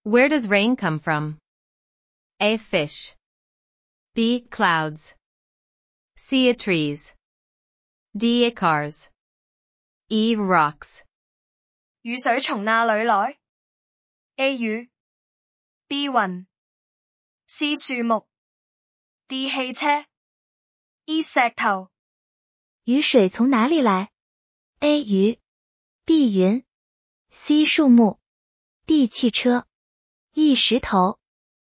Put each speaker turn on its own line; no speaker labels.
Where does rain come from? A. Fish. B. Clouds. C. Trees. D. Cars. E. Rocks.
雨水從哪裏來 ？A 雨 B 雲 C 樹木 D 汽車 E 石頭。
雨水從哪裡來 ？A 雨 B 雲 C 樹木 D 汽車 E 石頭。